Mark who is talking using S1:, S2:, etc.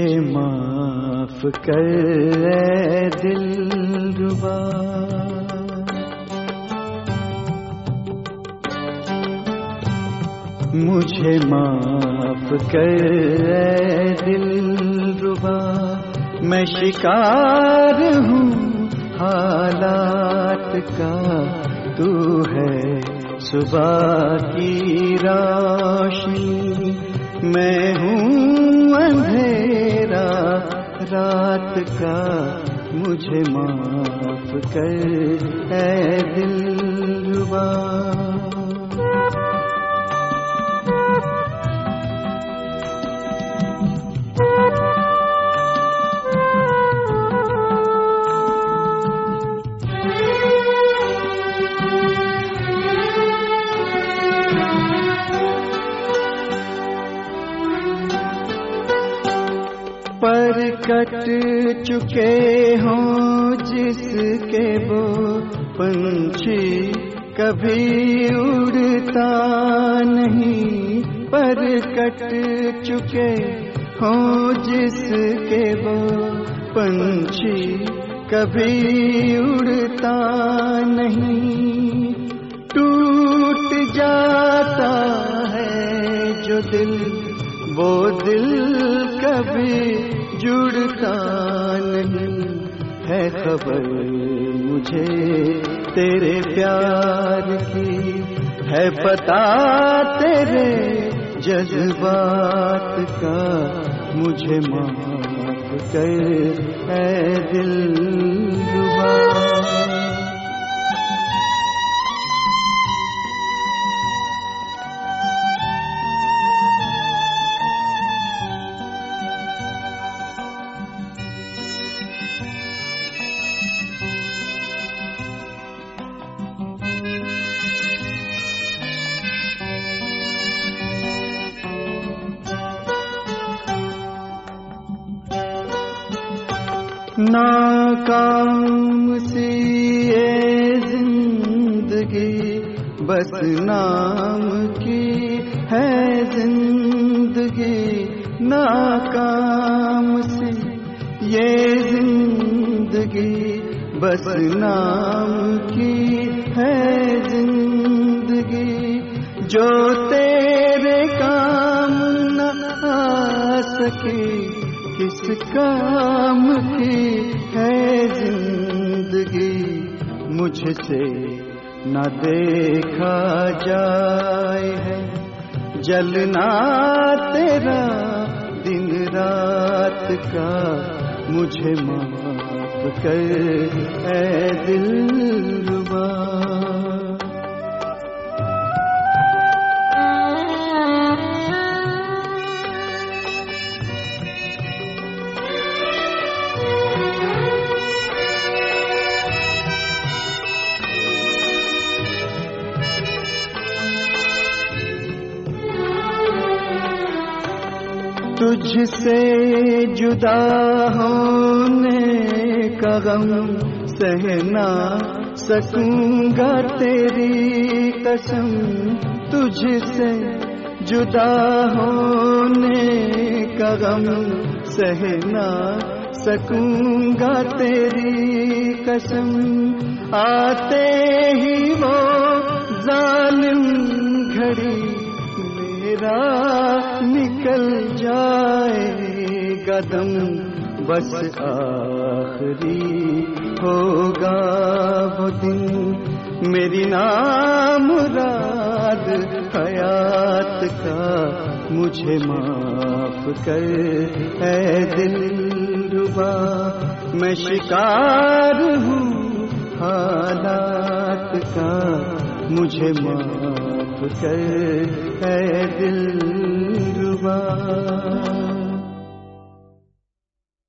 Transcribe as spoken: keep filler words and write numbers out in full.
S1: माफ कर ऐ दिलरुबा। मुझे माफ कर ऐ दिलरुबा, मैं शिकार हूँ हालात का, तू है सुबह की रोशनी, मैं हूँ अंधेरा रात का। मुझे माफ कर ऐ दिलरुबा। पर कट चुके हों जिसके वो पंछी कभी उड़ता नहीं, पर कट चुके हों जिसके वो पंछी कभी उड़ता नहीं। टूट जाता है जो दिल, वो दिल कभी जुड़ता नहीं। है खबर मुझे तेरे प्यार की, है पता तेरे जज्बात का। मुझे माफ कर ऐ दिलरुबा। नाकाम सी ये जिंदगी, बस नाम की है जिंदगी। नाकाम सी ये जिंदगी, बस नाम की है जिंदगी। जो तेरे काम न आ सकी, किस काम की है जिंदगी। मुझसे न देखा जाए है जलना तेरा दिन रात का। मुझे माफ कर ऐ दिलरुबा। तुझसे जुदा होने का गम सह ना सकूंगा तेरी कसम। तुझसे जुदा होने का गम सह ना सकूंगा तेरी कसम। आते ही वो जालिम घड़ी मेरा निकल जाएगा दम। बस आखिरी होगा वो दिन, मेरी नामुराद हयात का। मुझे माफ कर ऐ दिलरुबा, मैं शिकार हूँ हालात का। मुझे माफ कर ऐ दिलरुबा।